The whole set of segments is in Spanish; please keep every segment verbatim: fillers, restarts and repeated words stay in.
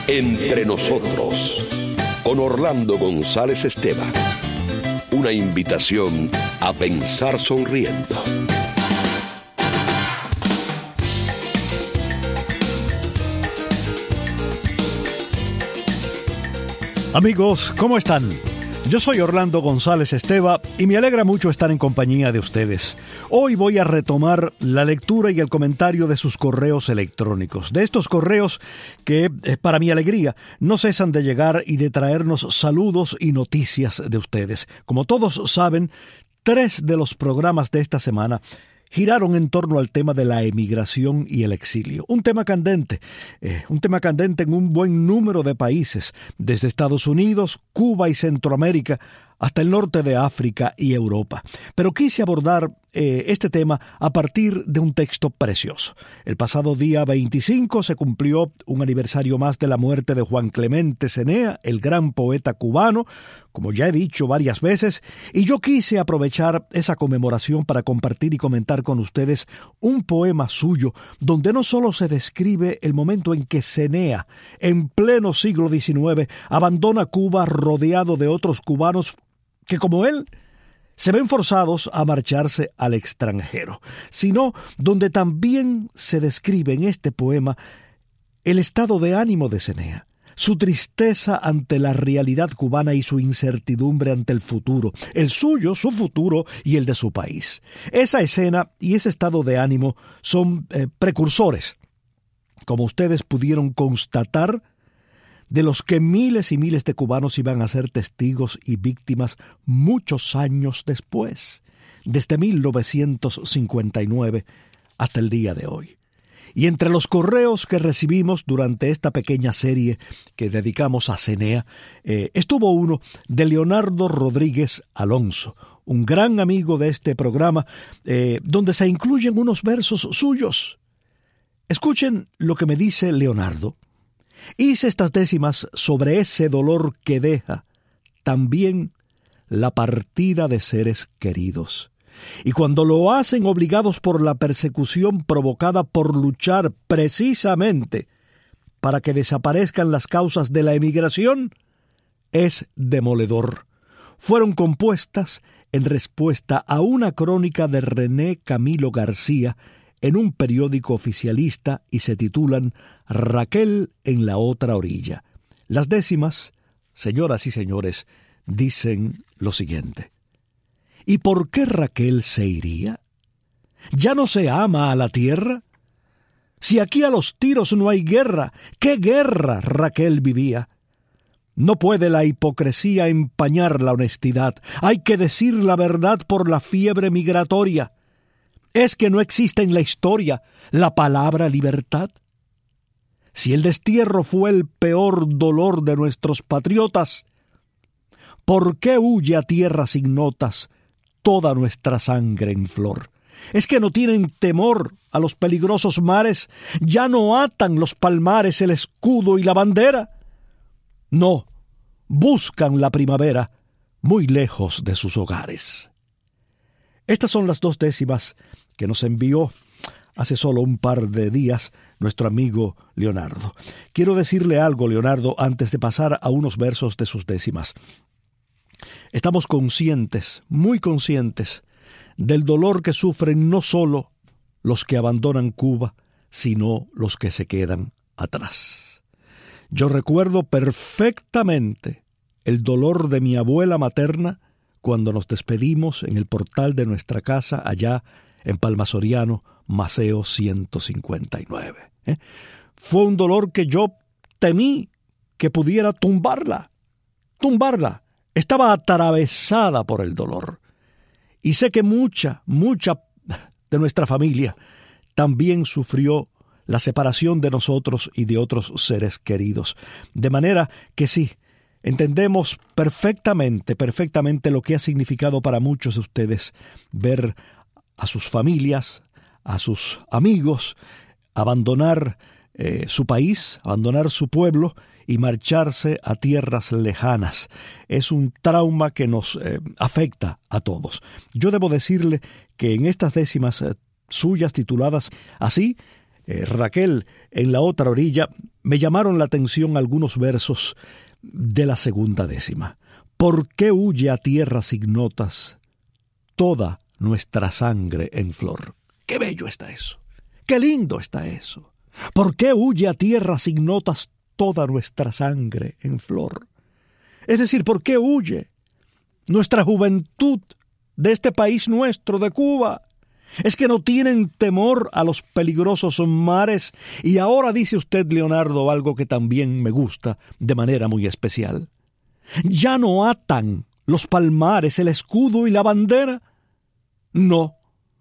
Entre nosotros, con Orlando González Esteban. Una invitación a pensar sonriendo. Amigos, ¿cómo están? Yo soy Orlando González Esteban y me alegra mucho estar en compañía de ustedes. Hoy voy a retomar la lectura y el comentario de sus correos electrónicos. De estos correos que, para mi alegría, no cesan de llegar y de traernos saludos y noticias de ustedes. Como todos saben, tres de los programas de esta semana giraron en torno al tema de la emigración y el exilio. Un tema candente, eh, un tema candente en un buen número de países, desde Estados Unidos, Cuba y Centroamérica, hasta el norte de África y Europa. Pero quise abordar eh, este tema a partir de un texto precioso. El pasado día veinticinco se cumplió un aniversario más de la muerte de Juan Clemente Cenea, el gran poeta cubano, como ya he dicho varias veces, y yo quise aprovechar esa conmemoración para compartir y comentar con ustedes un poema suyo, donde no solo se describe el momento en que Cenea, en pleno siglo diecinueve, abandona Cuba rodeado de otros cubanos que, como él, se ven forzados a marcharse al extranjero, sino donde también se describe en este poema el estado de ánimo de Cenea, su tristeza ante la realidad cubana y su incertidumbre ante el futuro, el suyo, su futuro y el de su país. Esa escena y ese estado de ánimo son eh, precursores, como ustedes pudieron constatar, de los que miles y miles de cubanos iban a ser testigos y víctimas muchos años después, desde mil novecientos cincuenta y nueve hasta el día de hoy. Y entre los correos que recibimos durante esta pequeña serie que dedicamos a Cenea, eh, estuvo uno de Leonardo Rodríguez Alonso, un gran amigo de este programa, eh, donde se incluyen unos versos suyos. Escuchen lo que me dice Leonardo. Hice estas décimas sobre ese dolor que deja también la partida de seres queridos. Y cuando lo hacen obligados por la persecución provocada por luchar precisamente para que desaparezcan las causas de la emigración, es demoledor. Fueron compuestas en respuesta a una crónica de René Camilo García en un periódico oficialista y se titulan Raquel en la otra orilla. Las décimas, señoras y señores, dicen lo siguiente. ¿Y por qué Raquel se iría? ¿Ya no se ama a la tierra? Si aquí a los tiros no hay guerra, ¿qué guerra Raquel vivía? No puede la hipocresía empañar la honestidad. Hay que decir la verdad por la fiebre migratoria. ¿Es que no existe en la historia la palabra libertad? Si el destierro fue el peor dolor de nuestros patriotas, ¿por qué huye a tierras ignotas toda nuestra sangre en flor? ¿Es que no tienen temor a los peligrosos mares? ¿Ya no atan los palmares el escudo y la bandera? No, buscan la primavera muy lejos de sus hogares. Estas son las dos décimas que nos envió hace solo un par de días nuestro amigo Leonardo. Quiero decirle algo, Leonardo, antes de pasar a unos versos de sus décimas. Estamos conscientes, muy conscientes, del dolor que sufren no solo los que abandonan Cuba, sino los que se quedan atrás. Yo recuerdo perfectamente el dolor de mi abuela materna cuando nos despedimos en el portal de nuestra casa allá en Palma Soriano, Maceo ciento cincuenta y nueve. ¿Eh? Fue un dolor que yo temí que pudiera tumbarla, tumbarla. Estaba atravesada por el dolor. Y sé que mucha, mucha de nuestra familia también sufrió la separación de nosotros y de otros seres queridos. De manera que sí, entendemos perfectamente, perfectamente lo que ha significado para muchos de ustedes ver a sus familias, a sus amigos, abandonar eh, su país, abandonar su pueblo y marcharse a tierras lejanas. Es un trauma que nos eh, afecta a todos. Yo debo decirle que en estas décimas eh, suyas tituladas así, eh, Raquel, en la otra orilla, me llamaron la atención algunos versos de la segunda décima. ¿Por qué huye a tierras ignotas toda nuestra sangre en flor? ¡Qué bello está eso! ¡Qué lindo está eso! ¿Por qué huye a tierras ignotas toda nuestra sangre en flor? Es decir, ¿por qué huye nuestra juventud de este país nuestro, de Cuba? Es que no tienen temor a los peligrosos mares. Y ahora dice usted, Leonardo, algo que también me gusta de manera muy especial. ¿Ya no atan los palmares, el escudo y la bandera? No.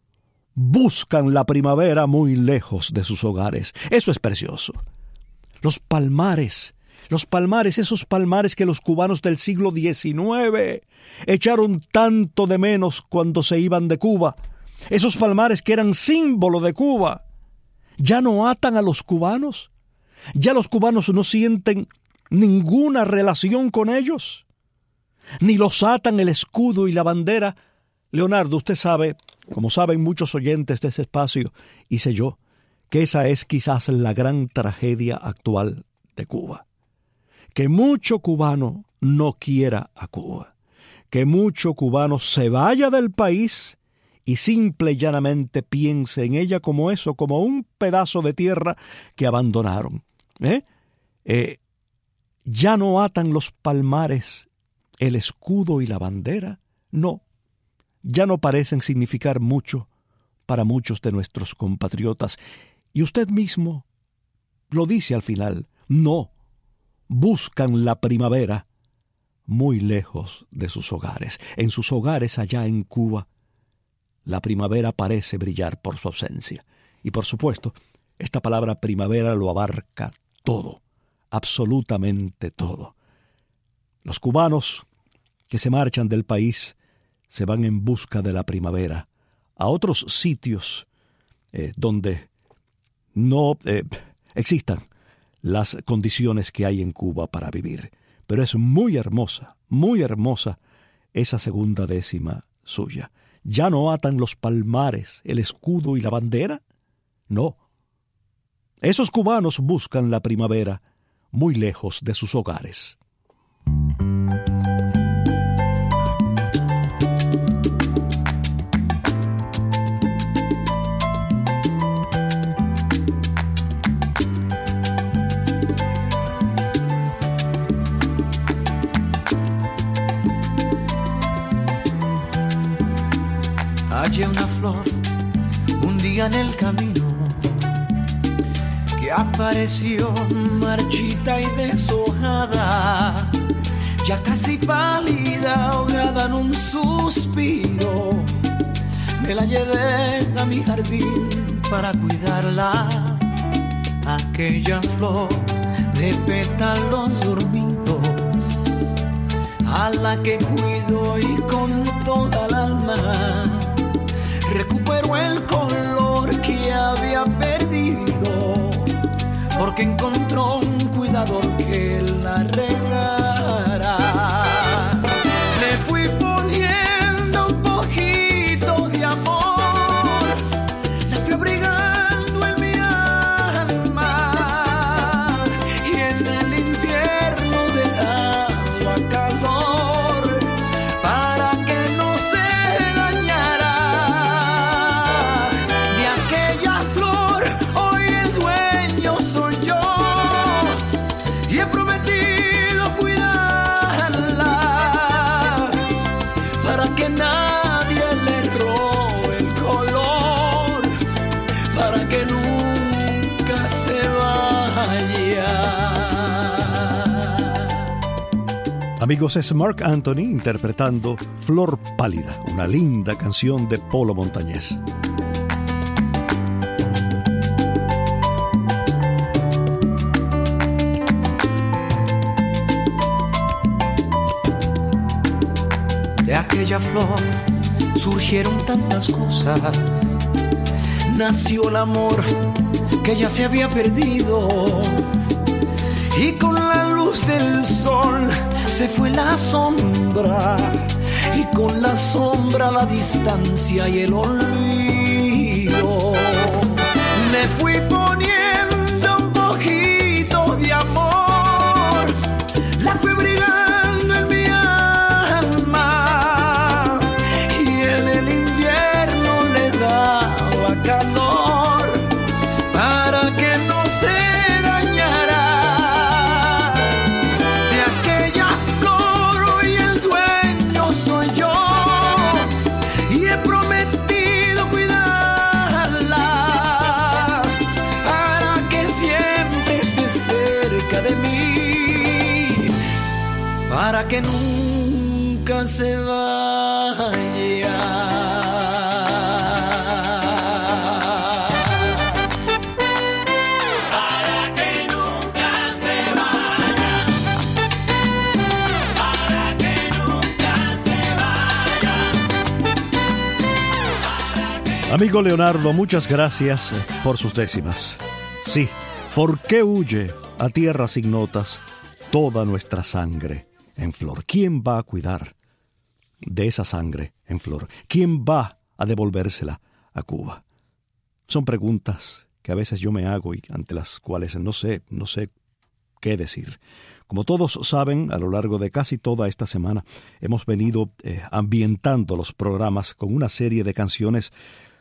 Buscan la primavera muy lejos de sus hogares. Eso es precioso. Los palmares, los palmares, esos palmares que los cubanos del siglo diecinueve echaron tanto de menos cuando se iban de Cuba. Esos palmares que eran símbolo de Cuba. ¿Ya no atan a los cubanos? ¿Ya los cubanos no sienten ninguna relación con ellos? ¿Ni los atan el escudo y la bandera? Leonardo, usted sabe, como saben muchos oyentes de ese espacio, y sé yo, que esa es quizás la gran tragedia actual de Cuba. Que mucho cubano no quiera a Cuba. Que mucho cubano se vaya del país y simple y llanamente piense en ella como eso, como un pedazo de tierra que abandonaron. ¿Eh? Eh, ¿Ya no atan los palmares el escudo y la bandera? No. Ya no parecen significar mucho para muchos de nuestros compatriotas. Y usted mismo lo dice al final. No. Buscan la primavera muy lejos de sus hogares. En sus hogares allá en Cuba, la primavera parece brillar por su ausencia. Y por supuesto, esta palabra primavera lo abarca todo, absolutamente todo. Los cubanos que se marchan del país se van en busca de la primavera a otros sitios eh, donde no eh, existan las condiciones que hay en Cuba para vivir. Pero es muy hermosa, muy hermosa esa segunda décima suya. ¿Ya no atan los palmares el escudo y la bandera? No. Esos cubanos buscan la primavera muy lejos de sus hogares. Hallé una flor un día en el camino que apareció marchita y deshojada, ya casi pálida, ahogada en un suspiro. Me la llevé a mi jardín para cuidarla, aquella flor de pétalos dormidos, a la que cuido y con toda el alma recuperó el color que había perdido, porque encontró un cuidador que la regara. Le fui poniendo un poquito de amor, la fui abrigando en mi alma, y en el invierno dejaba calor para que no se dañara. De aquella flor hoy el dueño soy yo, y he prometido cuidarla para que nadie le robe el color, para que nunca se vaya. Amigos, es Marc Anthony interpretando Flor Pálida, una linda canción de Polo Montañés. De aquella flor surgieron tantas cosas, nació el amor que ya se había perdido, y con la luz del sol se fue la sombra, y con la sombra la distancia y el olvido. Me fui poniendo para que nunca se vaya. Amigo Leonardo, muchas gracias por sus décimas. Sí, ¿por qué huye a tierras ignotas toda nuestra sangre en flor? ¿Quién va a cuidar de esa sangre en flor? ¿Quién va a devolvérsela a Cuba? Son preguntas que a veces yo me hago y ante las cuales no sé, no sé qué decir. Como todos saben, a lo largo de casi toda esta semana hemos venido eh, ambientando los programas con una serie de canciones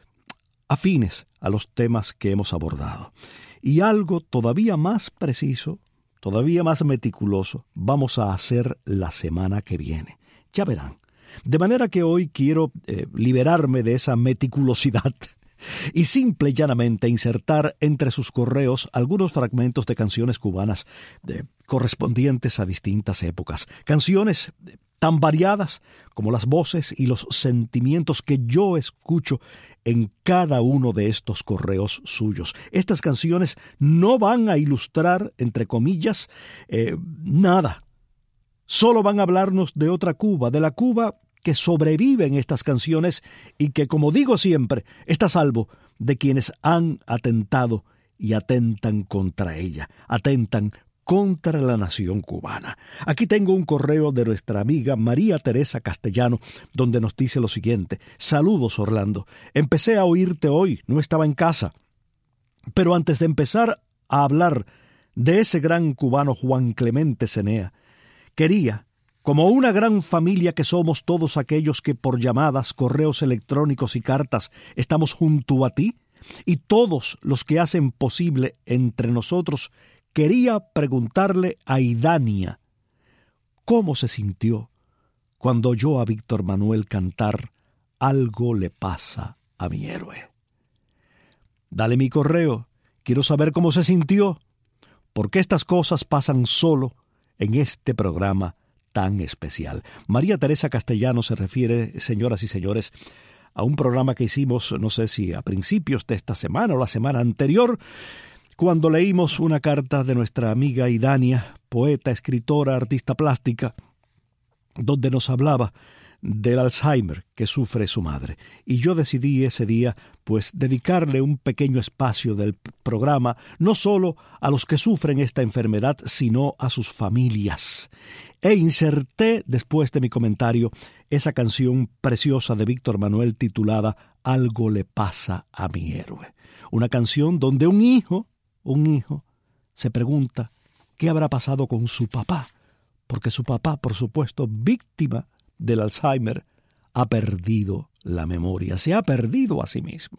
afines a los temas que hemos abordado. Y algo todavía más preciso, todavía más meticuloso, vamos a hacer la semana que viene. Ya verán. De manera que hoy quiero eh, liberarme de esa meticulosidad y simple y llanamente insertar entre sus correos algunos fragmentos de canciones cubanas eh, correspondientes a distintas épocas. Canciones eh, tan variadas como las voces y los sentimientos que yo escucho en cada uno de estos correos suyos. Estas canciones no van a ilustrar, entre comillas, eh, nada. Solo van a hablarnos de otra Cuba, de la Cuba que sobrevive en estas canciones y que, como digo siempre, está a salvo de quienes han atentado y atentan contra ella, atentan contra la nación cubana. Aquí tengo un correo de nuestra amiga María Teresa Castellano, donde nos dice lo siguiente: saludos, Orlando. Empecé a oírte hoy, no estaba en casa. Pero antes de empezar a hablar de ese gran cubano Juan Clemente Cenea, quería, como una gran familia que somos todos aquellos que por llamadas, correos electrónicos y cartas estamos junto a ti, y todos los que hacen posible entre nosotros, quería preguntarle a Idania cómo se sintió cuando oyó a Víctor Manuel cantar Algo le pasa a mi héroe. Dale mi correo, quiero saber cómo se sintió, porque estas cosas pasan solo en este programa tan especial. María Teresa Castellano se refiere, señoras y señores, a un programa que hicimos, no sé si a principios de esta semana o la semana anterior, cuando leímos una carta de nuestra amiga Idania, poeta, escritora, artista plástica, donde nos hablaba del Alzheimer que sufre su madre. Y yo decidí ese día, pues, dedicarle un pequeño espacio del programa, no solo a los que sufren esta enfermedad, sino a sus familias. E inserté, después de mi comentario, esa canción preciosa de Víctor Manuel titulada Algo le pasa a mi héroe. Una canción donde un hijo, un hijo, se pregunta qué habrá pasado con su papá, porque su papá, por supuesto, víctima del Alzheimer, ha perdido la memoria, se ha perdido a sí mismo.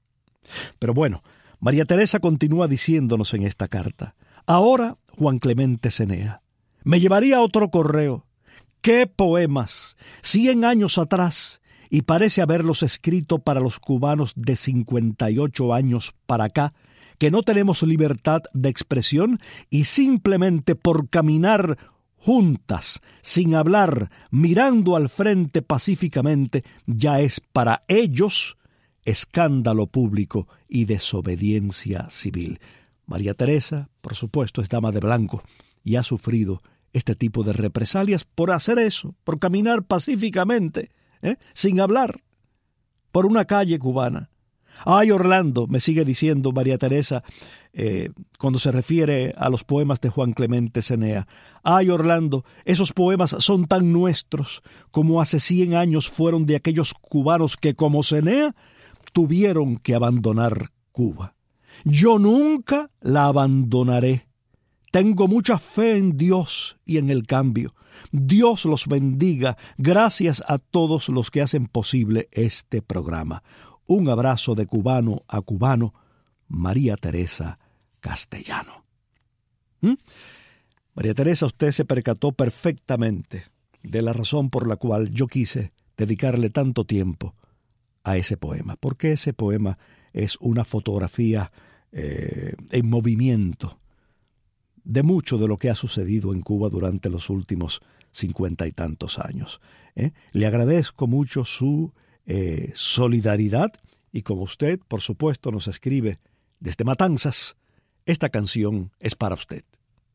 Pero bueno, María Teresa continúa diciéndonos en esta carta: ahora, Juan Clemente Cenea, me llevaría otro correo. ¡Qué poemas! Cien años atrás, y parece haberlos escrito para los cubanos de cincuenta y ocho años para acá, que no tenemos libertad de expresión y simplemente por caminar juntas, sin hablar, mirando al frente pacíficamente, ya es para ellos escándalo público y desobediencia civil. María Teresa, por supuesto, es dama de blanco y ha sufrido este tipo de represalias por hacer eso, por caminar pacíficamente, ¿eh? sin hablar, por una calle cubana. Ay, Orlando, me sigue diciendo María Teresa, eh, cuando se refiere a los poemas de Juan Clemente Cenea. Ay, Orlando, esos poemas son tan nuestros como hace cien años fueron de aquellos cubanos que, como Cenea, tuvieron que abandonar Cuba. Yo nunca la abandonaré. Tengo mucha fe en Dios y en el cambio. Dios los bendiga. Gracias a todos los que hacen posible este programa. Un abrazo de cubano a cubano, María Teresa Castellano. ¿Mm? María Teresa, usted se percató perfectamente de la razón por la cual yo quise dedicarle tanto tiempo a ese poema, porque ese poema es una fotografía eh, en movimiento de mucho de lo que ha sucedido en Cuba durante los últimos cincuenta y tantos años. ¿eh? Le agradezco mucho su eh, solidaridad y como usted, por supuesto, nos escribe desde Matanzas, esta canción es para usted.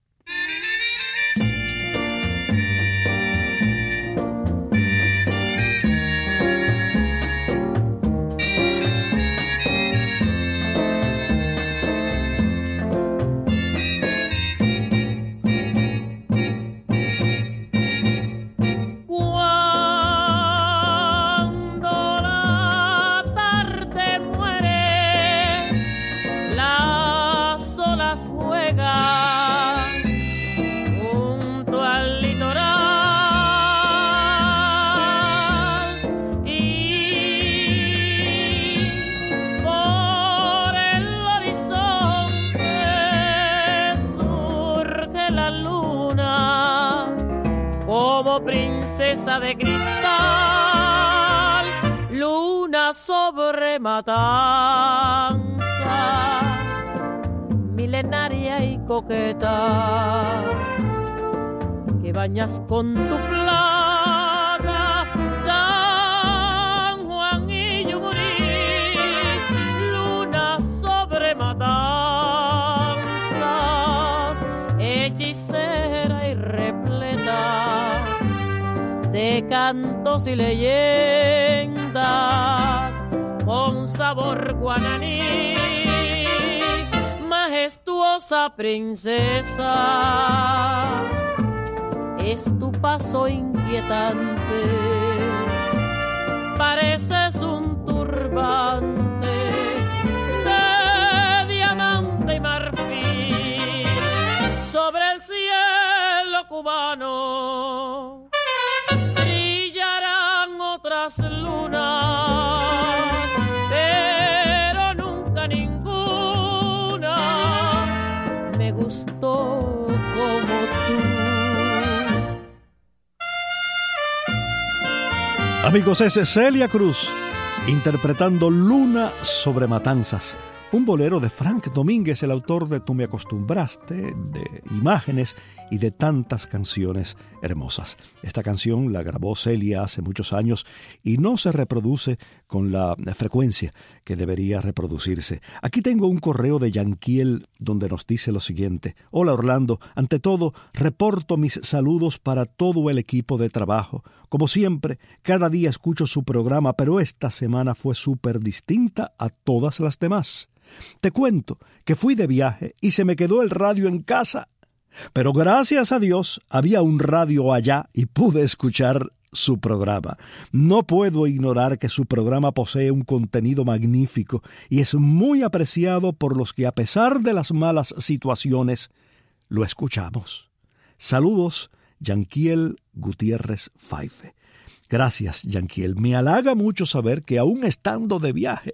Princesa de cristal, luna sobre matanzas, milenaria y coqueta, que bañas con tu plata San Juan y Yumurí, luna sobre matanzas, hechicera y repleta de cantos y leyendas con sabor guananí, majestuosa princesa, es tu paso inquietante, pareces un turbante de diamante y marfil sobre el cielo cubano. Lunas, pero nunca ninguna me gustó como tú. Amigos, es Celia Cruz interpretando Luna sobre Matanzas, un bolero de Frank Domínguez, el autor de Tú me acostumbraste, de Imágenes y de tantas canciones hermosas. Esta canción la grabó Celia hace muchos años y no se reproduce con la frecuencia que debería reproducirse. Aquí tengo un correo de Yanquiel donde nos dice lo siguiente: Hola Orlando, ante todo reporto mis saludos para todo el equipo de trabajo. Como siempre, cada día escucho su programa, pero esta semana fue súper distinta a todas las demás. Te cuento que fui de viaje y se me quedó el radio en casa. Pero gracias a Dios había un radio allá y pude escuchar su programa. No puedo ignorar que su programa posee un contenido magnífico y es muy apreciado por los que, a pesar de las malas situaciones, lo escuchamos. Saludos, Yanquiel Gutiérrez Faife. Gracias, Yanquiel. Me halaga mucho saber que aún estando de viaje,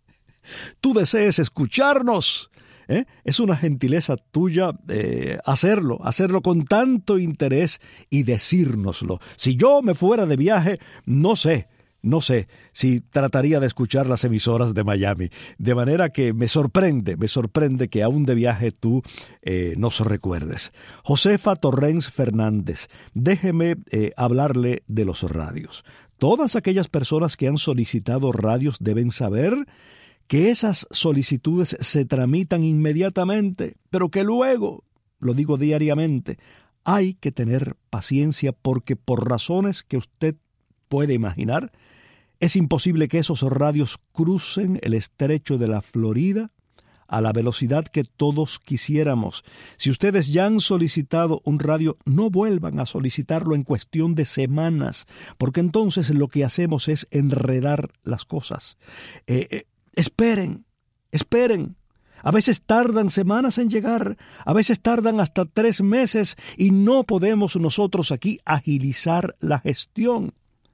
tú desees escucharnos. ¿Eh? Es una gentileza tuya eh, hacerlo, hacerlo con tanto interés y decírnoslo. Si yo me fuera de viaje, no sé, no sé si trataría de escuchar las emisoras de Miami. De manera que me sorprende, me sorprende que aún de viaje tú eh, nos recuerdes. Josefa Torrens Fernández, déjeme eh, hablarle de los radios. Todas aquellas personas que han solicitado radios deben saber que esas solicitudes se tramitan inmediatamente, pero que luego, lo digo diariamente, hay que tener paciencia porque por razones que usted puede imaginar, es imposible que esos radios crucen el estrecho de la Florida a la velocidad que todos quisiéramos. Si ustedes ya han solicitado un radio, no vuelvan a solicitarlo en cuestión de semanas, porque entonces lo que hacemos es enredar las cosas. Eh, eh, Esperen, esperen. A veces tardan semanas en llegar, a veces tardan hasta tres meses y no podemos nosotros aquí agilizar la gestión.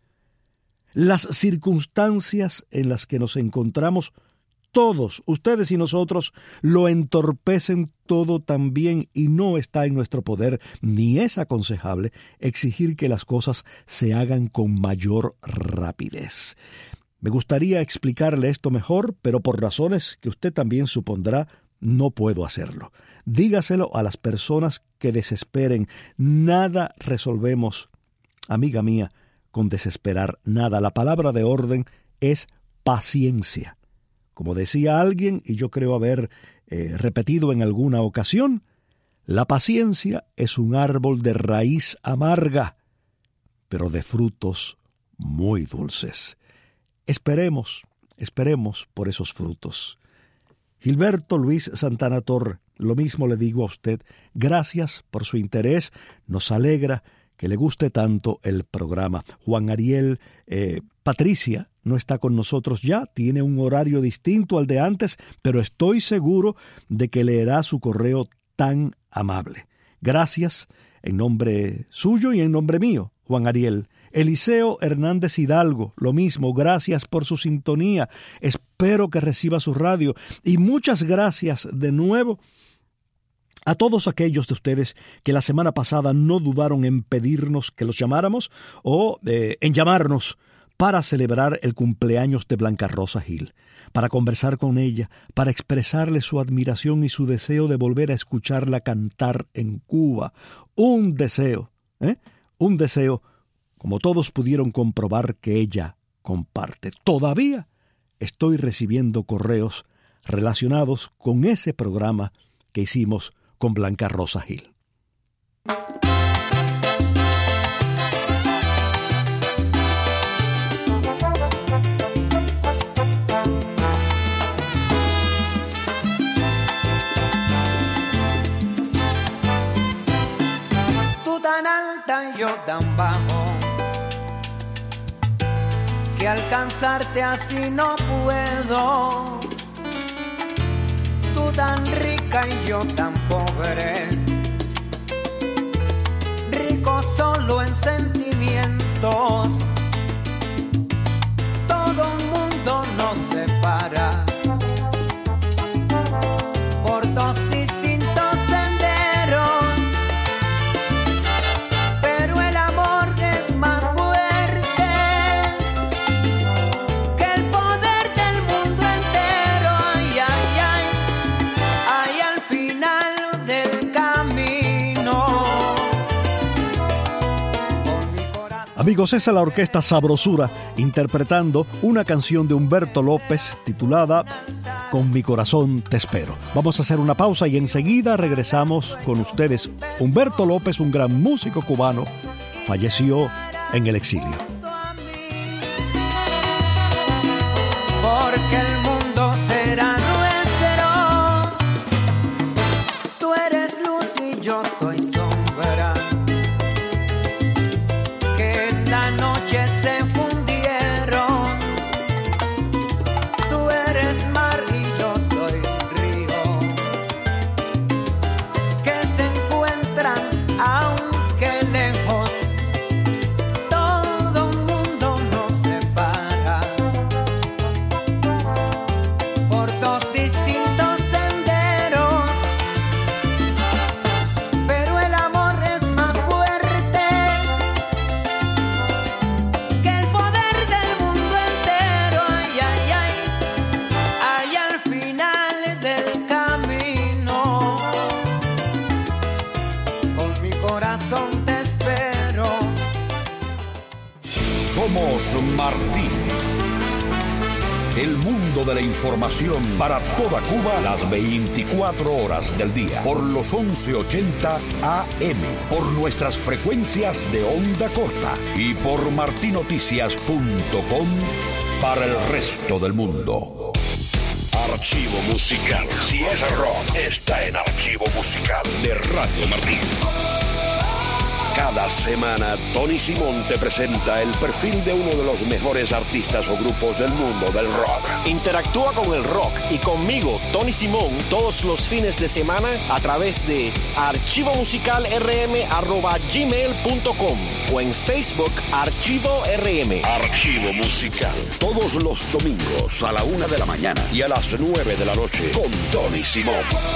Las circunstancias en las que nos encontramos, todos, ustedes y nosotros, lo entorpecen todo también y no está en nuestro poder, ni es aconsejable exigir que las cosas se hagan con mayor rapidez. Me gustaría explicarle esto mejor, pero por razones que usted también supondrá, no puedo hacerlo. Dígaselo a las personas que desesperen. Nada resolvemos amiga mía, con desesperar nada. La palabra de orden es paciencia. Como decía alguien, y yo creo haber eh, repetido en alguna ocasión, la paciencia es un árbol de raíz amarga, pero de frutos muy dulces. Esperemos, esperemos por esos frutos. Gilberto Luis Santana Torre, lo mismo le digo a usted. Gracias por su interés. Nos alegra que le guste tanto el programa. Juan Ariel, eh, Patricia no está con nosotros ya, tiene un horario distinto al de antes, pero estoy seguro de que leerá su correo tan amable. Gracias en nombre suyo y en nombre mío, Juan Ariel. Eliseo Hernández Hidalgo, lo mismo, gracias por su sintonía. Espero que reciba su radio. Y muchas gracias de nuevo a todos aquellos de ustedes que la semana pasada no dudaron en pedirnos que los llamáramos o eh, en llamarnos para celebrar el cumpleaños de Blanca Rosa Gil, para conversar con ella, para expresarle su admiración y su deseo de volver a escucharla cantar en Cuba. Un deseo, ¿eh? Un deseo, como todos pudieron comprobar, que ella comparte. Todavía estoy recibiendo correos relacionados con ese programa que hicimos con Blanca Rosa Gil. Tú tan alta, yo tan bajo, que alcanzarte así no puedo. Tú tan rica y yo tan pobre, rico solo en sentimientos. Todo un mundo nos separa por dos distintos senderos, pero el amor es más fuerte que el poder del mundo entero. Ay, ay, ay, ay, al final del camino, con mi corazón. Amigos, esa es la orquesta Sabrosura interpretando una canción de Humberto López titulada Con mi corazón te espero. Vamos a hacer una pausa y enseguida regresamos con ustedes. Humberto López, un gran músico cubano, falleció en el exilio. Porque el mundo será nuestro. Tú eres luz y yo soy sombra, que en la noche se fundieron. Tú eres mar y yo soy río, que se encuentran aunque lejos. Todo un mundo nos separa por dos distintos senderos, pero el amor es más fuerte que el poder del mundo entero. Ay, ay, ay, ay, al final del camino, con mi corazón te espero. Somos Martí. El mundo de la información para toda Cuba las veinticuatro horas del día. Por los once ochenta A M. Por nuestras frecuencias de onda corta. Y por martinoticias punto com para el resto del mundo. Archivo musical. Si es rock, está en Archivo Musical de Radio Martí. Cada semana, Tony Simón te presenta el perfil de uno de los mejores artistas o grupos del mundo del rock. Interactúa con el rock y conmigo, Tony Simón, todos los fines de semana a través de archivo musical r m arroba gmail punto com o en Facebook Archivo R M. Archivo Musical. Todos los domingos a la una de la mañana y a las nueve de la noche con Tony Simón.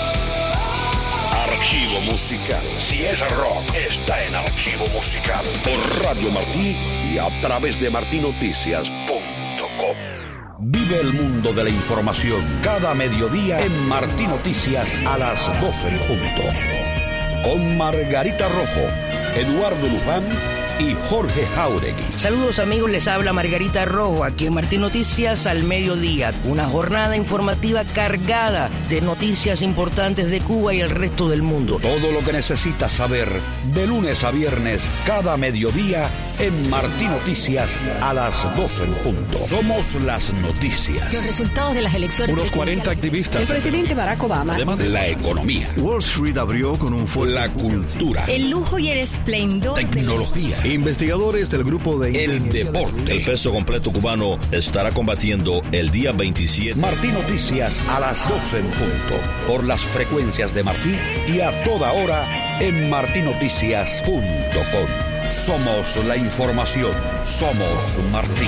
Archivo Musical. Si es rock, está en Archivo Musical. Por Radio Martí y a través de martinoticias punto com. Vive el mundo de la información cada mediodía en Martí Noticias a las doce en punto. Con Margarita Rojo, Eduardo Luján y Jorge Jauregui. Saludos amigos, les habla Margarita Rojo, aquí en Martín Noticias al mediodía. Una jornada informativa cargada de noticias importantes de Cuba y el resto del mundo. Todo lo que necesitas saber de lunes a viernes, cada mediodía en Martín Noticias a las doce en punto. Somos las noticias. Los resultados de las elecciones. Unos cuarenta activistas. El presidente Barack Obama. Además de la economía. Wall Street abrió con un fuerte. La cultura. El lujo y el esplendor. Tecnología. De... Investigadores del grupo de... El deporte. El peso completo cubano estará combatiendo el día veintisiete. Martín Noticias a las doce en punto. Por las frecuencias de Martín y a toda hora en martín noticias punto com. Somos la información. Somos Martín.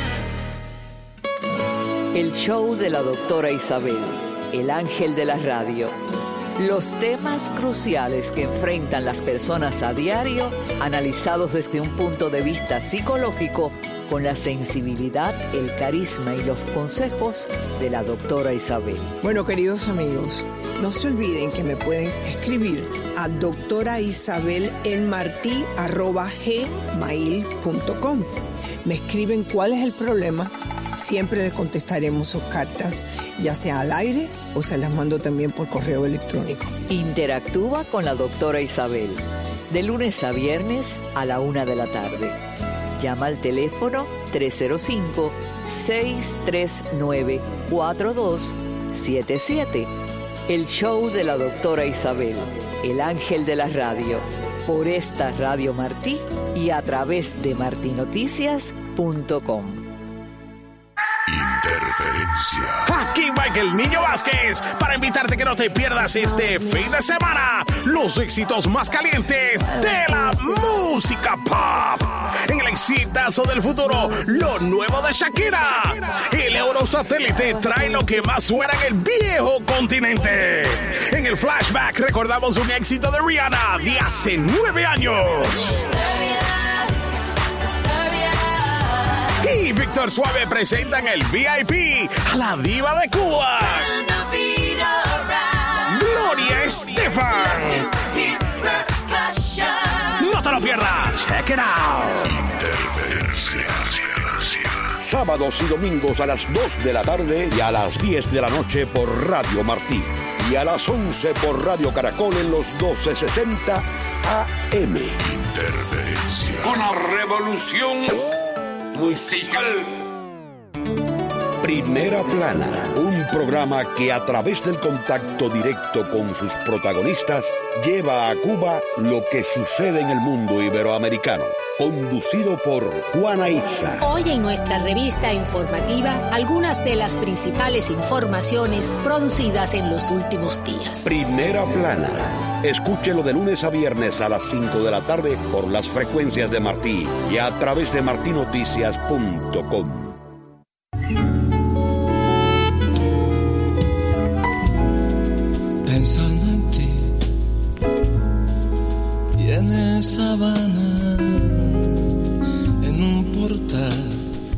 El show de la doctora Isabel, el ángel de la radio. Los temas cruciales que enfrentan las personas a diario, analizados desde un punto de vista psicológico, con la sensibilidad, el carisma y los consejos de la doctora Isabel. Bueno, queridos amigos, no se olviden que me pueden escribir a doctora Isabel en martí arroba gmail punto com. Me escriben cuál es el problema. Siempre les contestaremos sus cartas, ya sea al aire o se las mando también por correo electrónico. Interactúa con la doctora Isabel, de lunes a viernes a la una de la tarde. Llama al teléfono tres cero cinco, seis tres nueve, cuatro dos siete siete. El show de la doctora Isabel, el ángel de la radio, por esta Radio Martí y a través de martín noticias punto com. Interferencia. Aquí Michael Niño Vázquez para invitarte que no te pierdas este fin de semana los éxitos más calientes de la música pop. En el exitazo del futuro, lo nuevo de Shakira. El Eurosatélite trae lo que más suena en el viejo continente. En el flashback recordamos un éxito de Rihanna de hace nueve años. Y Víctor Suave presentan el V I P a la diva de Cuba, Gloria Estefan. No te lo pierdas. Check it out. Interferencia. Sábados y domingos a las dos de la tarde y a las diez de la noche por Radio Martí. Y a las once por Radio Caracol en los doce sesenta A M. Interferencia. Una revolución musical. Primera Plana, un programa que a través del contacto directo con sus protagonistas lleva a Cuba lo que sucede en el mundo iberoamericano. Conducido por Juana Itza. Hoy en nuestra revista informativa, algunas de las principales informaciones producidas en los últimos días. Primera Plana. Escúchelo de lunes a viernes a las cinco de la tarde por las frecuencias de Martí y a través de martín noticias punto com. Pensando en ti y en esa Habana, en un portal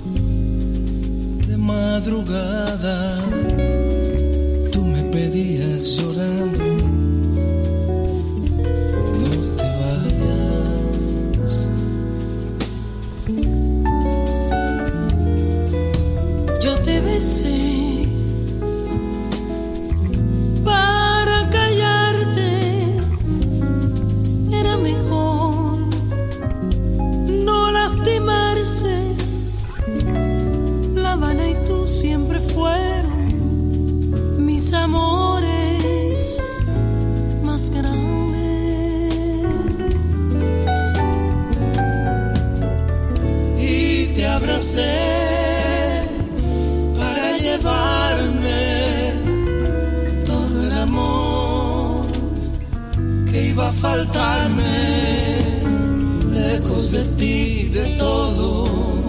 de madrugada, tú me pedías llorando, no te vayas. Yo te besé para callarte, era mejor no lastimarse. La Habana y tú siempre fueron mis amores más grandes. Y te abracé para llevarme todo el amor que iba a faltarme, lejos de ti, de todo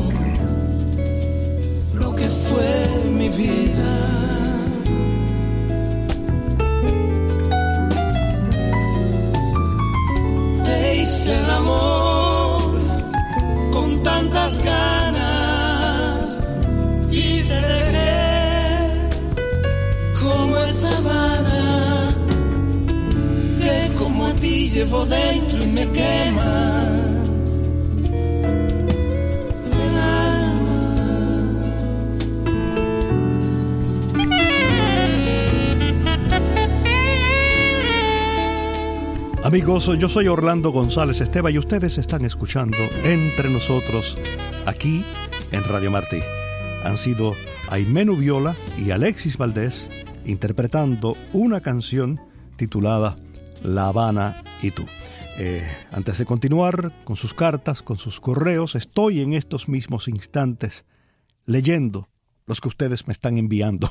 lo que fue mi vida. Te hice el amor con tantas ganas y te dejé como esa Habana que como a ti llevo dentro y me quema. Amigos, yo soy Orlando González Esteva y ustedes están escuchando Entre Nosotros aquí en Radio Martí. Han sido Aimé Nubiola y Alexis Valdés interpretando una canción titulada La Habana y tú. Eh, antes de continuar con sus cartas, con sus correos, estoy en estos mismos instantes leyendo los que ustedes me están enviando.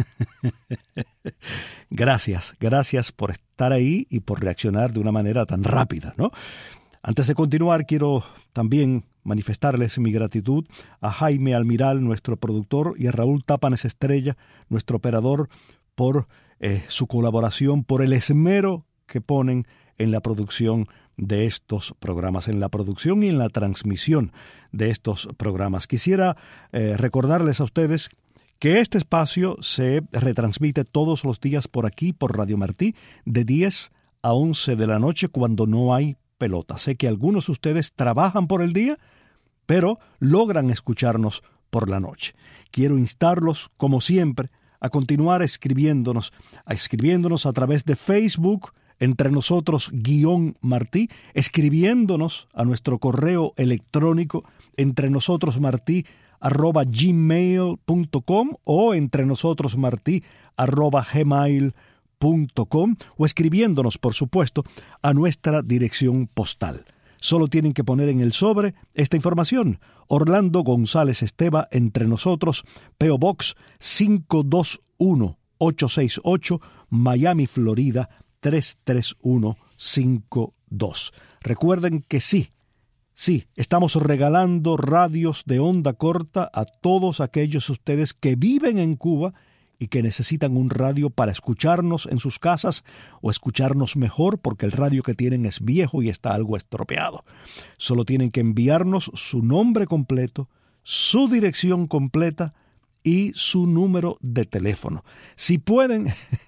Gracias, gracias por estar ahí y por reaccionar de una manera tan rápida, ¿no? Antes de continuar, quiero también manifestarles mi gratitud a Jaime Almiral, nuestro productor, y a Raúl Tápanes Estrella, nuestro operador, por eh, su colaboración, por el esmero que ponen en la producción de estos programas, en la producción y en la transmisión de estos programas. Quisiera eh, recordarles a ustedes que este espacio se retransmite todos los días por aquí, por Radio Martí, de diez a once de la noche cuando no hay pelota. Sé que algunos de ustedes trabajan por el día, pero logran escucharnos por la noche. Quiero instarlos, como siempre, a continuar escribiéndonos, a escribiéndonos a través de Facebook, Entre Nosotros guión Martí, escribiéndonos a nuestro correo electrónico entre nosotros martí arroba gmail punto com o entre nosotros martí arroba gmail punto com o escribiéndonos, por supuesto, a nuestra dirección postal. Solo tienen que poner en el sobre esta información: Orlando González Esteva, Entre Nosotros, P O Box cinco dos uno ocho seis ocho, Miami, Florida tres tres uno cinco dos. Recuerden que sí, sí, estamos regalando radios de onda corta a todos aquellos de ustedes que viven en Cuba y que necesitan un radio para escucharnos en sus casas o escucharnos mejor porque el radio que tienen es viejo y está algo estropeado. Solo tienen que enviarnos su nombre completo, su dirección completa y su número de teléfono. Si pueden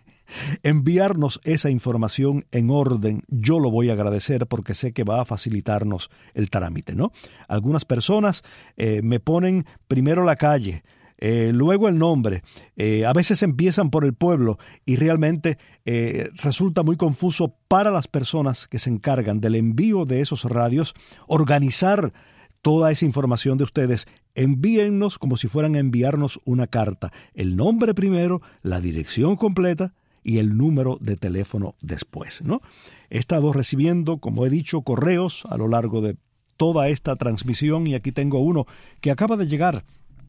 enviarnos esa información en orden, yo lo voy a agradecer porque sé que va a facilitarnos el trámite, ¿no? Algunas personas eh, me ponen primero la calle, eh, luego el nombre, eh, a veces empiezan por el pueblo y realmente eh, resulta muy confuso para las personas que se encargan del envío de esos radios organizar toda esa información de ustedes. Envíennos como si fueran a enviarnos una carta, el nombre primero, la dirección completa y el número de teléfono después, ¿no? He estado recibiendo, como he dicho, correos a lo largo de toda esta transmisión y aquí tengo uno que acaba de llegar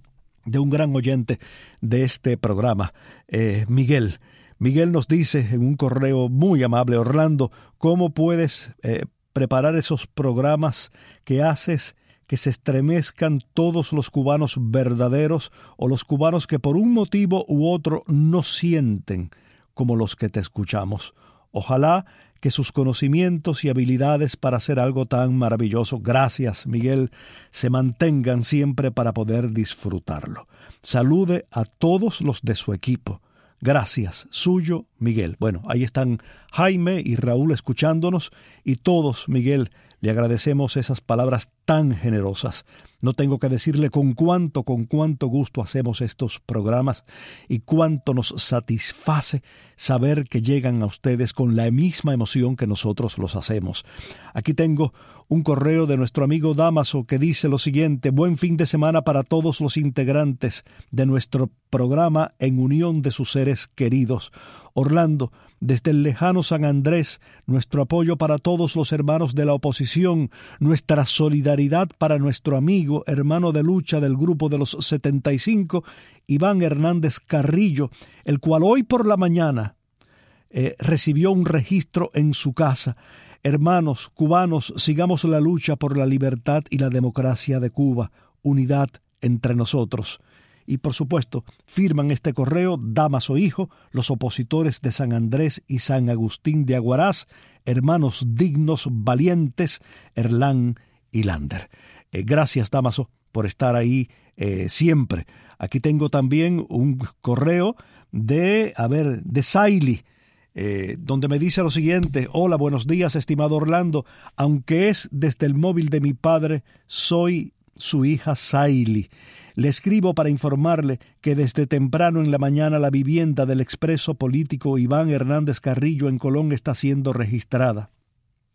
de un gran oyente de este programa, eh, Miguel. Miguel nos dice en un correo muy amable: Orlando, ¿cómo puedes eh, preparar esos programas que haces que se estremezcan todos los cubanos verdaderos o los cubanos que por un motivo u otro no sienten como los que te escuchamos? Ojalá que sus conocimientos y habilidades para hacer algo tan maravilloso, gracias Miguel, se mantengan siempre para poder disfrutarlo. Salude a todos los de su equipo. Gracias, suyo, Miguel. Bueno, ahí están Jaime y Raúl escuchándonos y todos, Miguel, le agradecemos esas palabras tan generosas. No tengo que decirle con cuánto, con cuánto gusto hacemos estos programas y cuánto nos satisface saber que llegan a ustedes con la misma emoción que nosotros los hacemos. Aquí tengo un correo de nuestro amigo Damaso que dice lo siguiente: buen fin de semana para todos los integrantes de nuestro programa en unión de sus seres queridos. Orlando, desde el lejano San Andrés, nuestro apoyo para todos los hermanos de la oposición, nuestra solidaridad para nuestro amigo, hermano de lucha del grupo de los setenta y cinco, Iván Hernández Carrillo, el cual hoy por la mañana eh, recibió un registro en su casa. Hermanos cubanos, sigamos la lucha por la libertad y la democracia de Cuba, unidad entre nosotros. Y por supuesto, firman este correo Damaso Hijo, los opositores de San Andrés y San Agustín de Aguaraz, hermanos dignos, valientes, Erlán y Lander. Eh, gracias, Damaso, por estar ahí eh, siempre. Aquí tengo también un correo de, a ver, de Saili, eh, donde me dice lo siguiente: hola, buenos días, estimado Orlando. Aunque es desde el móvil de mi padre, soy su hija Saili. Le escribo para informarle que desde temprano en la mañana la vivienda del expreso político Iván Hernández Carrillo en Colón está siendo registrada.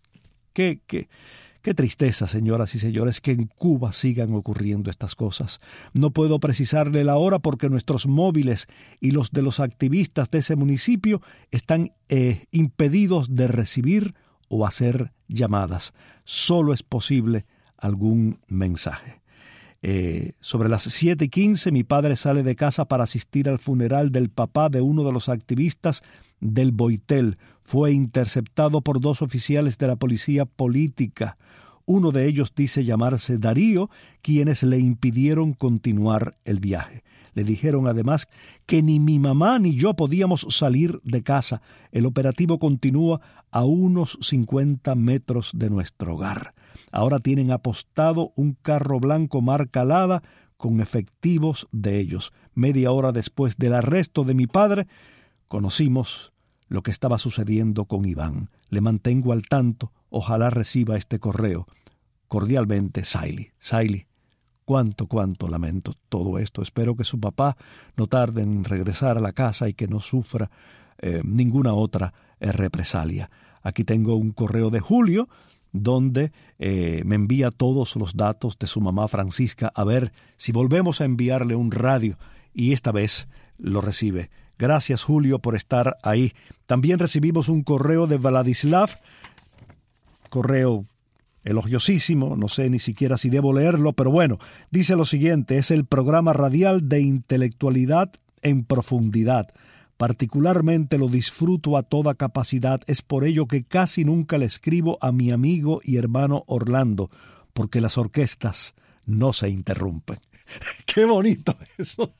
Qué, qué, qué tristeza, señoras y señores, que en Cuba sigan ocurriendo estas cosas. No puedo precisarle la hora porque nuestros móviles y los de los activistas de ese municipio están eh, impedidos de recibir o hacer llamadas. Solo es posible algún mensaje. Eh, sobre las siete y quince mi padre sale de casa para asistir al funeral del papá de uno de los activistas del Boitel. Fue interceptado por dos oficiales de la policía política. Uno de ellos dice llamarse Darío, quienes le impidieron continuar el viaje. Le dijeron además que ni mi mamá ni yo podíamos salir de casa. El operativo continúa a unos cincuenta metros de nuestro hogar. Ahora tienen apostado un carro blanco marca Lada con efectivos de ellos. Media hora después del arresto de mi padre, conocimos lo que estaba sucediendo con Iván. Le mantengo al tanto. Ojalá reciba este correo. Cordialmente, Saily. Saily, cuánto, cuánto lamento todo esto. Espero que su papá no tarde en regresar a la casa y que no sufra eh, ninguna otra eh, represalia. Aquí tengo un correo de Julio, donde eh, me envía todos los datos de su mamá Francisca, a ver si volvemos a enviarle un radio, y esta vez lo recibe. Gracias, Julio, por estar ahí. También recibimos un correo de Vladislav, correo elogiosísimo, no sé ni siquiera si debo leerlo, pero bueno, dice lo siguiente: es el programa radial de intelectualidad en profundidad. Particularmente lo disfruto a toda capacidad, es por ello que casi nunca le escribo a mi amigo y hermano Orlando, porque las orquestas no se interrumpen. ¡Qué bonito eso!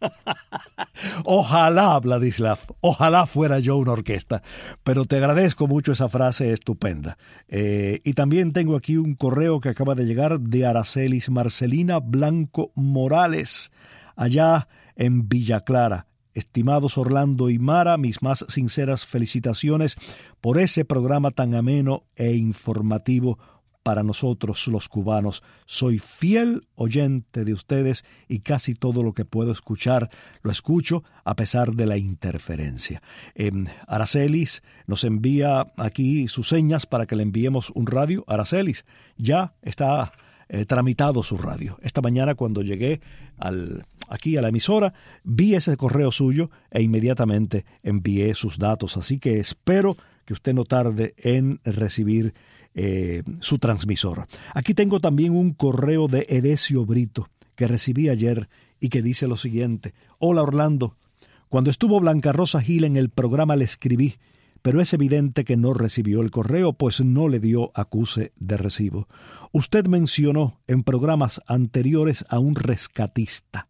Ojalá, Vladislav, ojalá fuera yo una orquesta, pero te agradezco mucho esa frase estupenda. Eh, y también tengo aquí un correo que acaba de llegar de Aracelis Marcelina Blanco Morales, allá en Villa Clara. Estimados Orlando y Mara, mis más sinceras felicitaciones por ese programa tan ameno e informativo para nosotros los cubanos. Soy fiel oyente de ustedes y casi todo lo que puedo escuchar lo escucho a pesar de la interferencia. Eh, Aracelis nos envía aquí sus señas para que le enviemos un radio. Aracelis, ya está eh, tramitado su radio. Esta mañana cuando llegué al... aquí a la emisora, vi ese correo suyo e inmediatamente envié sus datos. Así que espero que usted no tarde en recibir eh, su transmisor. Aquí tengo también un correo de Edesio Brito que recibí ayer y que dice lo siguiente: Hola Orlando, cuando estuvo Blanca Rosa Gil en el programa le escribí, pero es evidente que no recibió el correo, pues no le dio acuse de recibo. Usted mencionó en programas anteriores a un rescatista.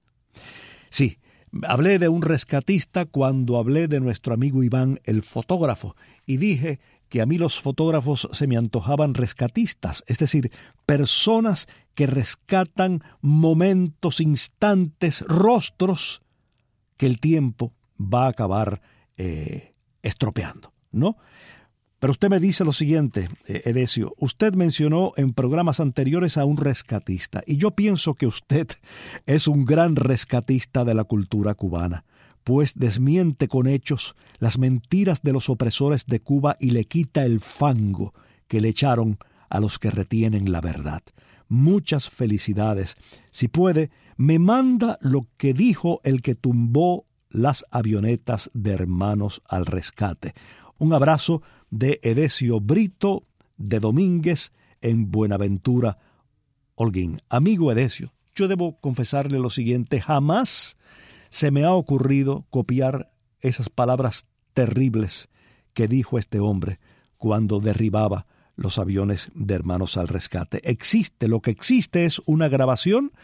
Sí, hablé de un rescatista cuando hablé de nuestro amigo Iván, el fotógrafo, y dije que a mí los fotógrafos se me antojaban rescatistas, es decir, personas que rescatan momentos, instantes, rostros que el tiempo va a acabar eh, estropeando, ¿no? Pero usted me dice lo siguiente, Edesio, usted mencionó en programas anteriores a un rescatista, y yo pienso que usted es un gran rescatista de la cultura cubana, pues desmiente con hechos las mentiras de los opresores de Cuba y le quita el fango que le echaron a los que retienen la verdad. Muchas felicidades. Si puede, me manda lo que dijo el que tumbó las avionetas de Hermanos al Rescate. Un abrazo de Edesio Brito de Domínguez en Buenaventura, Holguín. Amigo Edesio, yo debo confesarle lo siguiente: jamás se me ha ocurrido copiar esas palabras terribles que dijo este hombre cuando derribaba los aviones de Hermanos al Rescate. Existe, lo que existe es una grabación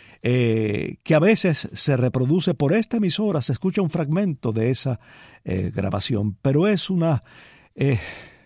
eh, que a veces se reproduce por esta emisora, se escucha un fragmento de esa eh, grabación, pero es una... Eh,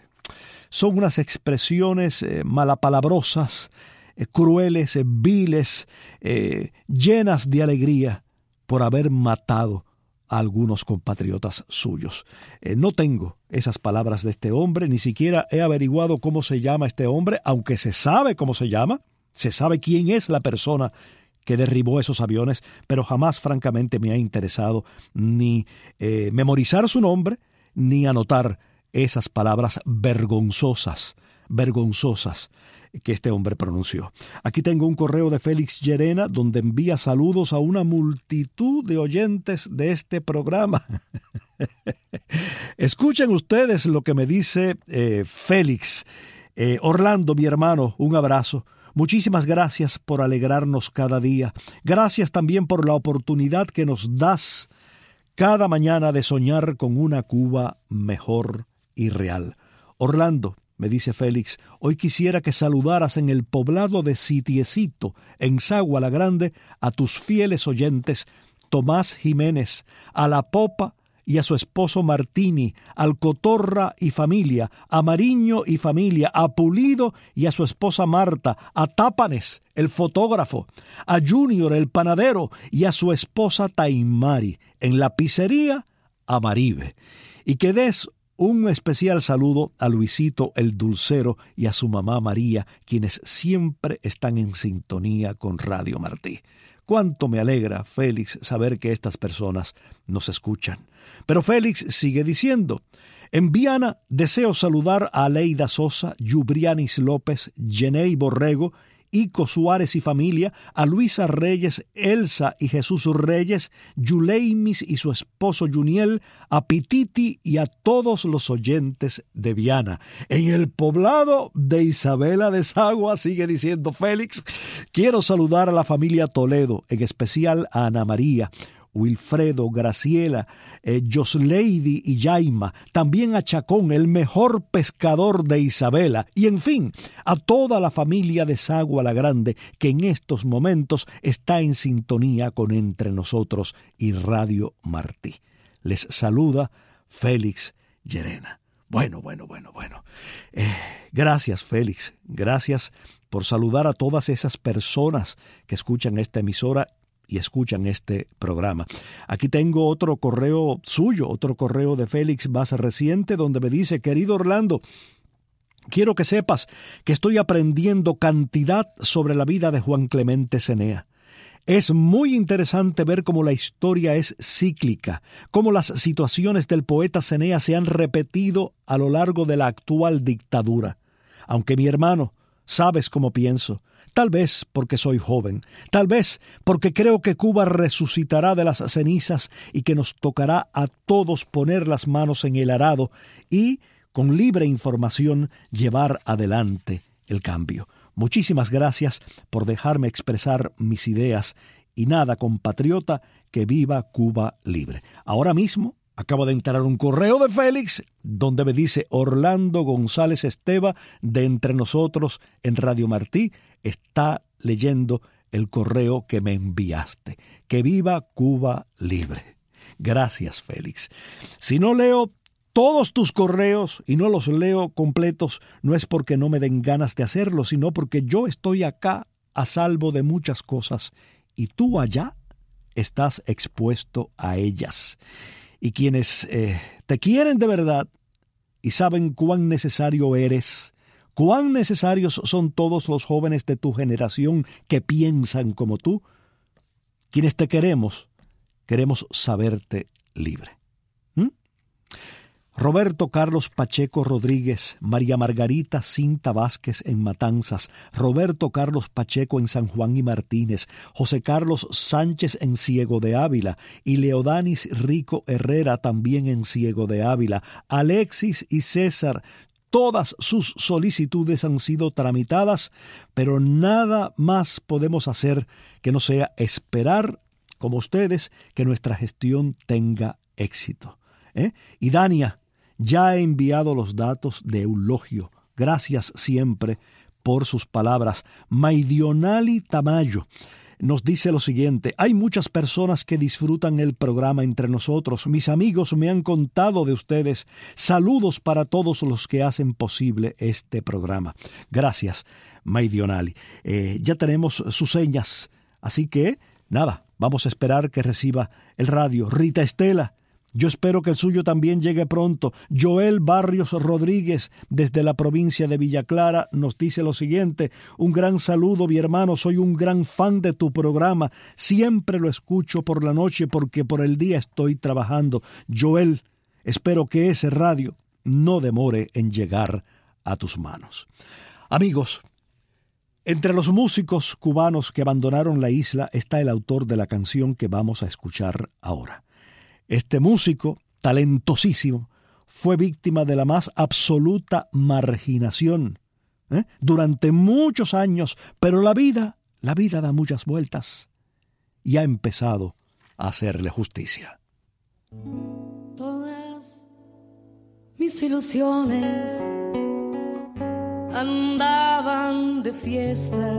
son unas expresiones eh, malapalabrosas, eh, crueles, eh, viles, eh, llenas de alegría por haber matado a algunos compatriotas suyos. Eh, no tengo esas palabras de este hombre, ni siquiera he averiguado cómo se llama este hombre, aunque se sabe cómo se llama, se sabe quién es la persona que derribó esos aviones, pero jamás francamente me ha interesado ni eh, memorizar su nombre, ni anotar esas palabras vergonzosas, vergonzosas que este hombre pronunció. Aquí tengo un correo de Félix Llerena donde envía saludos a una multitud de oyentes de este programa. Escuchen ustedes lo que me dice eh, Félix. Eh, Orlando, mi hermano, un abrazo. Muchísimas gracias por alegrarnos cada día. Gracias también por la oportunidad que nos das cada mañana de soñar con una Cuba mejor y real. Orlando, me dice Félix, hoy quisiera que saludaras en el poblado de Sitiecito, en Sagua la Grande, a tus fieles oyentes, Tomás Jiménez, a La Popa y a su esposo Martini, al Cotorra y familia, a Mariño y familia, a Pulido y a su esposa Marta, a Tápanes, el fotógrafo, a Junior, el panadero, y a su esposa Taimari, en la pizzería, a Maribe. Y que des un especial saludo a Luisito el Dulcero y a su mamá María, quienes siempre están en sintonía con Radio Martí. Cuánto me alegra, Félix, saber que estas personas nos escuchan. Pero Félix sigue diciendo, en Viana deseo saludar a Aleida Sosa, Yubrianis López, Jeney Borrego, Ico Suárez y familia, a Luisa Reyes, Elsa y Jesús Reyes, Yuleimis y su esposo Juniel, a Pititi y a todos los oyentes de Viana. En el poblado de Isabela de Sagua, sigue diciendo Félix, quiero saludar a la familia Toledo, en especial a Ana María, Wilfredo, Graciela, eh, Josleidi y Yaima, también a Chacón, el mejor pescador de Isabela, y en fin, a toda la familia de Sagua la Grande, que en estos momentos está en sintonía con Entre Nosotros y Radio Martí. Les saluda Félix Llerena. Bueno, bueno, bueno, bueno. Eh, gracias, Félix. Gracias por saludar a todas esas personas que escuchan esta emisora y escuchan este programa. Aquí tengo otro correo suyo, otro correo de Félix más reciente, donde me dice, querido Orlando, quiero que sepas que estoy aprendiendo cantidad sobre la vida de Juan Clemente Cenea. Es muy interesante ver cómo la historia es cíclica, cómo las situaciones del poeta Cenea se han repetido a lo largo de la actual dictadura. Aunque mi hermano, sabes cómo pienso, tal vez porque soy joven, tal vez porque creo que Cuba resucitará de las cenizas y que nos tocará a todos poner las manos en el arado y, con libre información, llevar adelante el cambio. Muchísimas gracias por dejarme expresar mis ideas y nada, compatriota, que viva Cuba libre. Ahora mismo acaba de entrar un correo de Félix donde me dice Orlando González Esteva de Entre Nosotros en Radio Martí está leyendo el correo que me enviaste. Que viva Cuba libre. Gracias, Félix. Si no leo todos tus correos y no los leo completos, no es porque no me den ganas de hacerlo, sino porque yo estoy acá a salvo de muchas cosas y tú allá estás expuesto a ellas. Y quienes eh, te quieren de verdad y saben cuán necesario eres, cuán necesarios son todos los jóvenes de tu generación que piensan como tú, quienes te queremos, queremos saberte libre. ¿Mm? Roberto Carlos Pacheco Rodríguez, María Margarita Cinta Vázquez en Matanzas, Roberto Carlos Pacheco en San Juan y Martínez, José Carlos Sánchez en Ciego de Ávila y Leodanis Rico Herrera también en Ciego de Ávila, Alexis y César. Todas sus solicitudes han sido tramitadas, pero nada más podemos hacer que no sea esperar, como ustedes, que nuestra gestión tenga éxito. ¿Eh? Y Dania, ya he enviado los datos de Eulogio. Gracias siempre por sus palabras. Maidionali Tamayo nos dice lo siguiente: hay muchas personas que disfrutan el programa Entre Nosotros. Mis amigos me han contado de ustedes. Saludos para todos los que hacen posible este programa. Gracias, Maidionali. Eh, ya tenemos sus señas, así que nada, vamos a esperar que reciba el radio. Rita Estela, yo espero que el suyo también llegue pronto. Joel Barrios Rodríguez, desde la provincia de Villa Clara, nos dice lo siguiente: un gran saludo, mi hermano, soy un gran fan de tu programa. Siempre lo escucho por la noche porque por el día estoy trabajando. Joel, espero que ese radio no demore en llegar a tus manos. Amigos, entre los músicos cubanos que abandonaron la isla está el autor de la canción que vamos a escuchar ahora. Este músico, talentosísimo, fue víctima de la más absoluta marginación ¿eh? durante muchos años, pero la vida, la vida da muchas vueltas y ha empezado a hacerle justicia. Todas mis ilusiones andaban de fiesta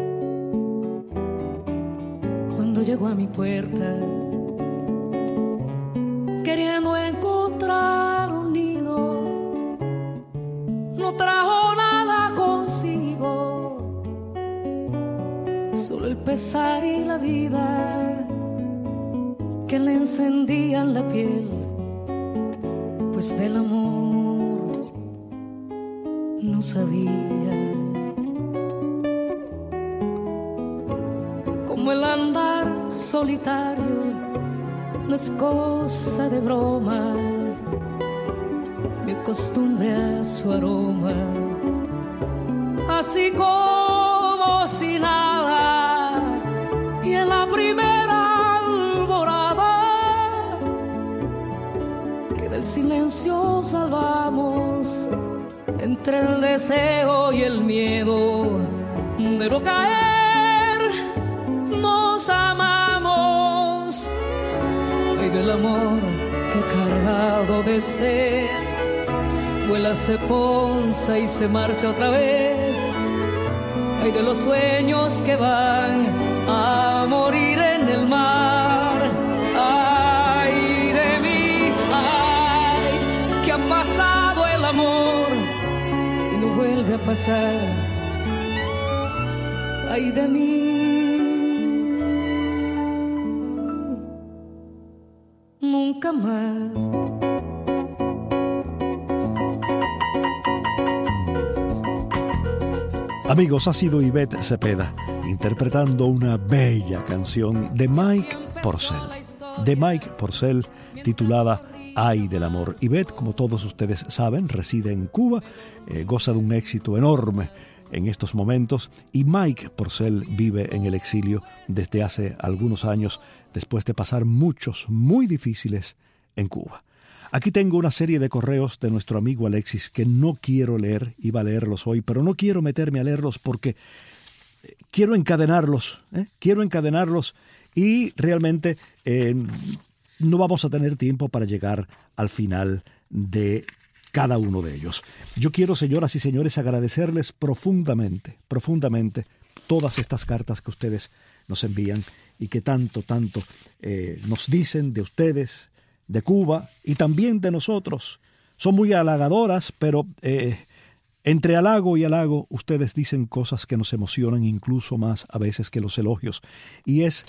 cuando llegó a mi puerta, queriendo encontrar un nido. No trajo nada consigo, solo el pesar y la vida que le encendían la piel, pues del amor no sabía. Como el andar solitario no es cosa de broma, me acostumbré a su aroma, así como si nada, y en la primera alborada que del silencio salvamos entre el deseo y el miedo de no caer, nos amamos. Ay, del amor que cargado de sed vuela, se ponza y se marcha otra vez. Ay, de los sueños que van a morir en el mar. Ay, de mí, ay, que ha pasado el amor y no vuelve a pasar. Ay, de mí, nunca más. Amigos, ha sido Ivette Cepeda interpretando una bella canción de Mike Porcel, de Mike Porcel, titulada Ay del amor. Ivette, como todos ustedes saben, reside en Cuba, eh, goza de un éxito enorme en estos momentos, y Mike Porcel vive en el exilio desde hace algunos años, después de pasar muchos muy difíciles en Cuba. Aquí tengo una serie de correos de nuestro amigo Alexis que no quiero leer, iba a leerlos hoy, pero no quiero meterme a leerlos porque quiero encadenarlos, ¿eh? quiero encadenarlos y realmente eh, no vamos a tener tiempo para llegar al final de cada uno de ellos. Yo quiero, señoras y señores, agradecerles profundamente, profundamente todas estas cartas que ustedes nos envían y que tanto, tanto eh, nos dicen de ustedes, de Cuba y también de nosotros. Son muy halagadoras, pero eh, entre halago y halago ustedes dicen cosas que nos emocionan incluso más a veces que los elogios. Y es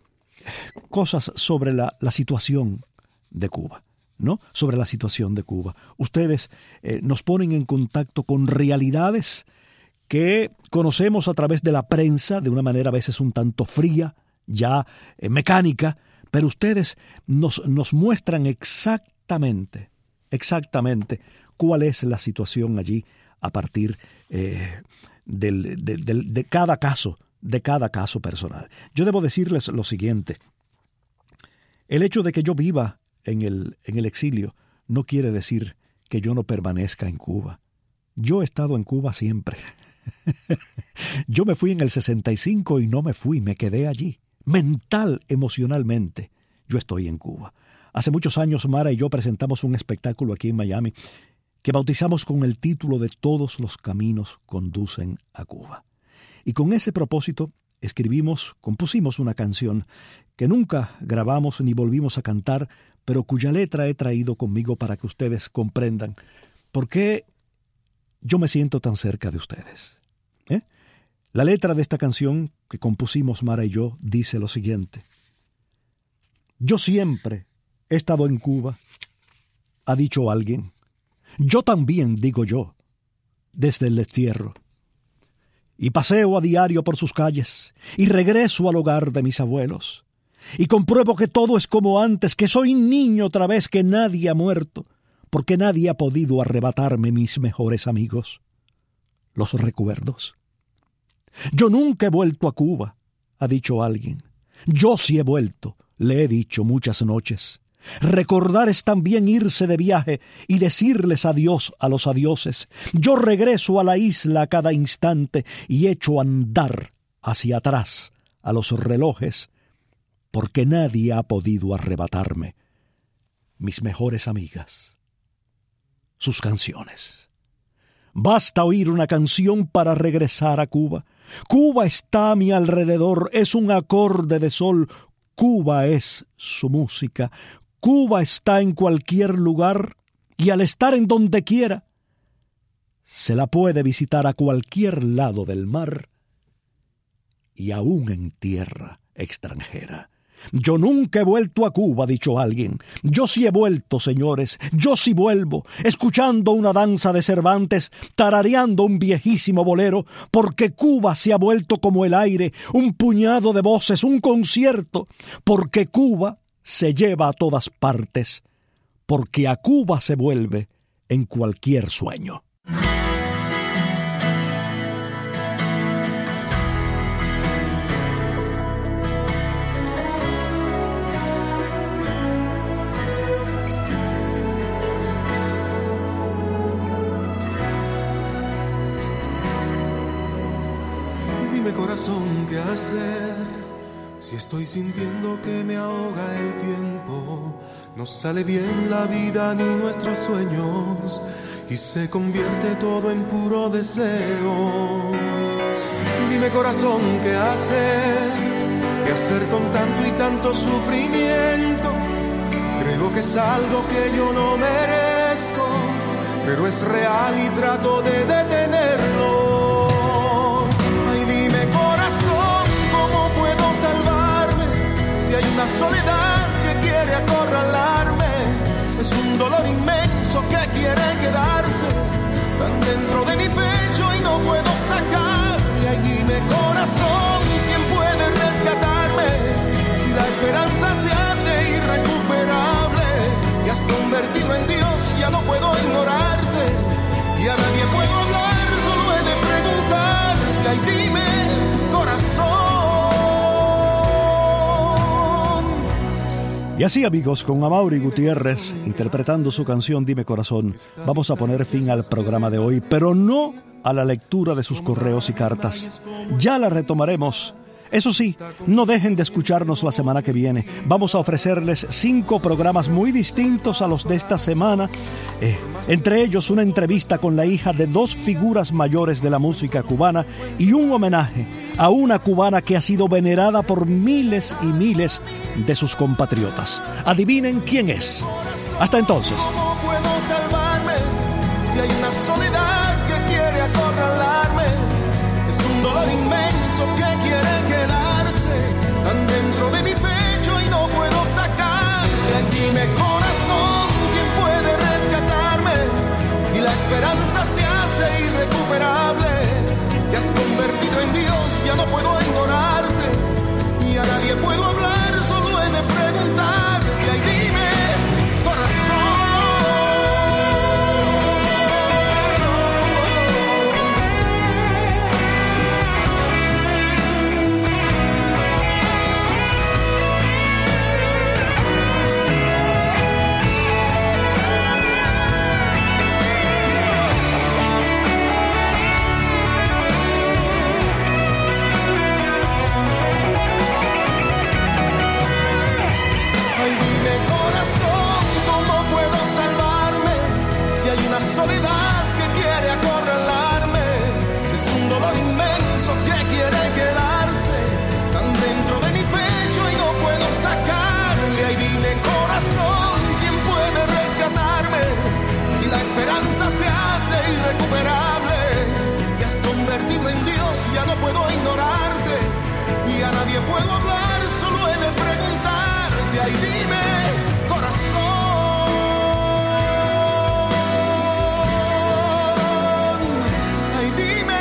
cosas sobre la, la situación de Cuba, ¿no? Sobre la situación de Cuba. Ustedes eh, nos ponen en contacto con realidades que conocemos a través de la prensa, de una manera a veces un tanto fría, ya eh, mecánica, pero ustedes nos, nos muestran exactamente, exactamente cuál es la situación allí a partir eh, del, de, de, de cada caso, de cada caso personal. Yo debo decirles lo siguiente: el hecho de que yo viva en el, en el exilio no quiere decir que yo no permanezca en Cuba. Yo he estado en Cuba siempre. Yo me fui en el sesenta y cinco y no me fui, me quedé allí. Mental, emocionalmente, yo estoy en Cuba. Hace muchos años Mara y yo presentamos un espectáculo aquí en Miami que bautizamos con el título de Todos los caminos conducen a Cuba. Y con ese propósito escribimos, compusimos una canción que nunca grabamos ni volvimos a cantar, pero cuya letra he traído conmigo para que ustedes comprendan por qué yo me siento tan cerca de ustedes. ¿Eh? La letra de esta canción que compusimos Mara y yo dice lo siguiente: yo siempre he estado en Cuba, ha dicho alguien. Yo también, digo yo, desde el destierro. Y paseo a diario por sus calles, y regreso al hogar de mis abuelos, y compruebo que todo es como antes, que soy niño otra vez, que nadie ha muerto, porque nadie ha podido arrebatarme mis mejores amigos, los recuerdos. Yo nunca he vuelto a Cuba, ha dicho alguien. Yo sí he vuelto, le he dicho muchas noches. Recordar es también irse de viaje y decirles adiós a los adioses. Yo regreso a la isla a cada instante y echo a andar hacia atrás a los relojes, porque nadie ha podido arrebatarme mis mejores amigas, sus canciones. Basta oír una canción para regresar a Cuba. Cuba está a mi alrededor, es un acorde de sol. Cuba es su música. Cuba está en cualquier lugar y al estar en donde quiera, se la puede visitar a cualquier lado del mar y aún en tierra extranjera. Yo nunca he vuelto a Cuba, ha dicho alguien. Yo sí he vuelto, señores, yo sí vuelvo, escuchando una danza de Cervantes, tarareando un viejísimo bolero, porque Cuba se ha vuelto como el aire, un puñado de voces, un concierto, porque Cuba se lleva a todas partes, porque a Cuba se vuelve en cualquier sueño. Corazón, ¿qué hacer? Si estoy sintiendo que me ahoga el tiempo, no sale bien la vida ni nuestros sueños y se convierte todo en puro deseo. Dime corazón, ¿qué hacer? ¿Qué hacer con tanto y tanto sufrimiento? Creo que es algo que yo no merezco, pero es real y trato de detenerlo. Salvarme, si hay una soledad que quiere acorralarme, es un dolor inmenso que quiere quedarse tan dentro de mi pecho y no puedo sacarle. Ay, dime corazón, ¿quién puede rescatarme? Si la esperanza se hace irrecuperable, te has convertido en Dios y ya no puedo ignorarte, y a nadie puedo hablar, solo he de preguntarte. Ay, dime corazón. Y así, amigos, con Amaury Gutiérrez interpretando su canción Dime Corazón, vamos a poner fin al programa de hoy, pero no a la lectura de sus correos y cartas. Ya la retomaremos. Eso sí, no dejen de escucharnos la semana que viene. Vamos a ofrecerles cinco programas muy distintos a los de esta semana. Eh, entre ellos una entrevista con la hija de dos figuras mayores de la música cubana y un homenaje a una cubana que ha sido venerada por miles y miles de sus compatriotas. Adivinen quién es. Hasta entonces. ¿Cómo puedo salvarme si hay una soledad que quiere acorralarme? Es un dolor inmenso que quiere quedarse tan dentro de mi pecho y no puedo sacarle. Dime corazón, ¿quién puede rescatarme? Si la esperanza se hace irrecuperable, te has convertido en Dios, ya no puedo ignorarte, y a nadie puedo hablar, solo he de preguntarte. Ay, dime corazón. Soledad que quiere acorralarme, es un dolor inmenso que quiere quedarse tan dentro de mi pecho y no puedo sacarle. Ay, dime corazón, ¿quién puede rescatarme? Si la esperanza se hace irrecuperable, te has convertido en Dios, ya no puedo ignorarte, y a nadie puedo hablar, solo he de preguntarte. Ay, dime corazón. Dime